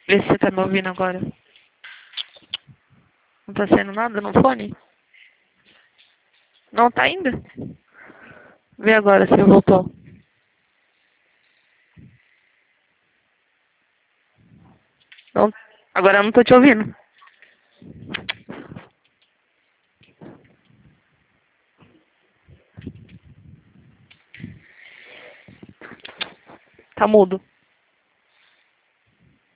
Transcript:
Vê se você tá me ouvindo agora. Não tá saindo nada no fone? Não tá ainda? Vê agora se voltou. Não, agora eu não tô te ouvindo. Tá mudo.